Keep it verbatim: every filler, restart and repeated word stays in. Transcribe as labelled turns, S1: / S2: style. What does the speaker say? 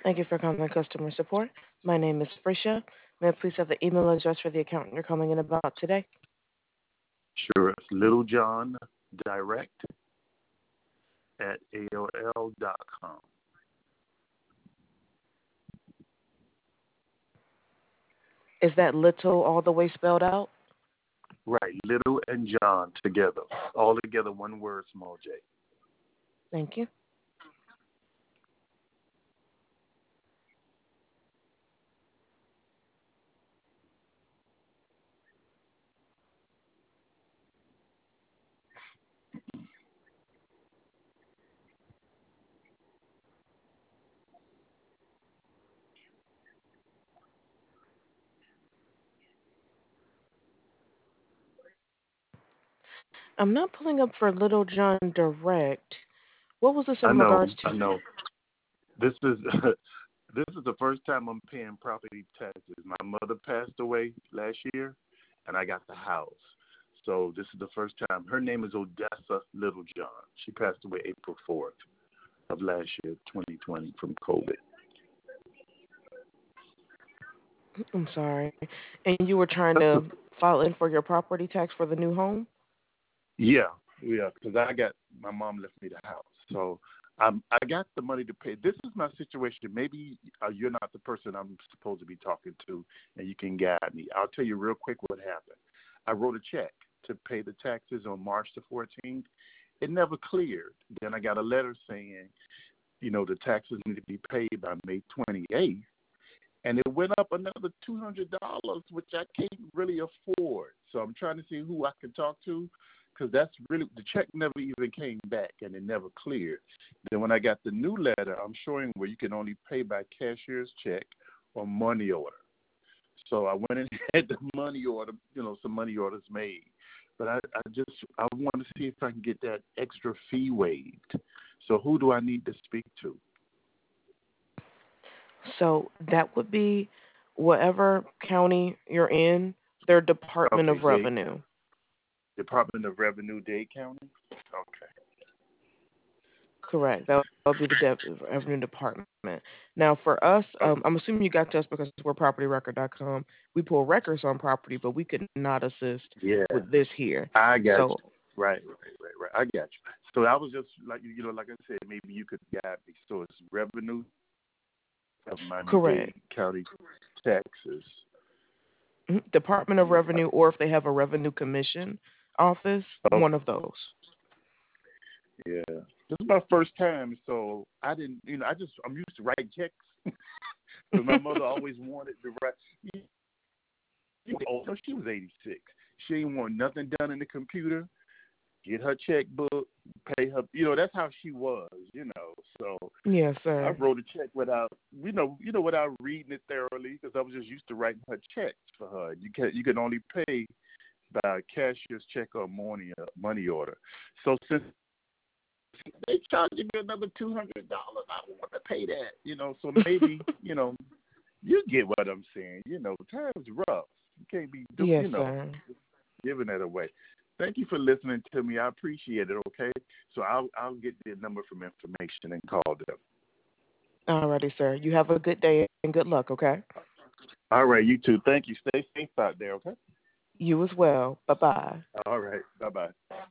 S1: Thank you for calling customer support. My name is Frisha. May I please have the email address for the account you're calling in about today?
S2: Sure, it's Little John Direct at A O L dot com.
S1: Is that little all the way spelled out?
S2: Right, Little and John together, all together, one word, small J.
S1: Thank you. I'm not pulling up for Little John Direct. What was this
S2: I
S1: in
S2: know,
S1: regards
S2: I
S1: to?
S2: know. This is this is the first time I'm paying property taxes. My mother passed away last year, and I got the house. So this is the first time. Her name is Odessa Littlejohn. She passed away April fourth of last year, twenty twenty, from COVID.
S1: I'm sorry. And you were trying
S2: That's the,
S1: to file in for your property tax for the new home?
S2: yeah, yeah, because I got, my mom left me the house. So um, I got the money to pay. This is my situation. Maybe uh, you're not the person I'm supposed to be talking to, and you can guide me. I'll tell you real quick what happened. I wrote a check to pay the taxes on March the fourteenth. It never cleared. Then I got a letter saying, you know, the taxes need to be paid by May twenty-eighth. And it went up another two hundred dollars, which I can't really afford. So I'm trying to see who I can talk to, because that's really, the check never even came back and it never cleared. Then when I got the new letter, I'm showing where you can only pay by cashier's check or money order. So I went and had the money order, you know, some money orders made. But I, I just, I want to see if I can get that extra fee waived. So who do I need to speak to?
S1: So that would be whatever county you're in, their Department
S2: Okay,
S1: of
S2: Dade
S1: Revenue.
S2: County. Department of Revenue, Dade County? Okay.
S1: Correct. That would be the De- Revenue Department. Now, for us,
S2: Okay.
S1: um, I'm assuming you got to us because we're property record dot com. We pull records on property, but we could not assist
S2: Yeah,
S1: with this here.
S2: I got
S1: So,
S2: you. Right, right, right, right. I got you. So I was just like, you know, like I said, maybe you could guide me. So it's Revenue of
S1: correct.
S2: Miami-Dade County taxes.
S1: Mhm. Department of Revenue, or if they have a Revenue Commission office,
S2: Okay.
S1: one of those.
S2: Yeah. This is my first time, so I didn't, you know, I just, I'm used to writing checks. Because my mother always wanted to write. You know, she was eighty-six. She didn't want nothing done in the computer. Get her checkbook, pay her. You know, that's how she was. You know, so
S1: Yes,
S2: I
S1: sir.
S2: wrote a check without, you know, you know, without reading it thoroughly because I was just used to writing her checks for her. You can you can only pay by a cashier's check or money money order. So since they charging me another two hundred dollars, I don't want to pay that. You know, so maybe you know you get what I'm saying. You know, times rough. You can't be do
S1: Yes,
S2: you know
S1: sir.
S2: giving that away. Thank you for listening to me. I appreciate it. Okay, so I'll I'll get the number from information and call them.
S1: Alrighty, sir. You have a good day and good luck, okay?
S2: All right, you too. Thank you. Stay safe out there. Okay.
S1: You as well. Bye bye.
S2: All right. Bye bye.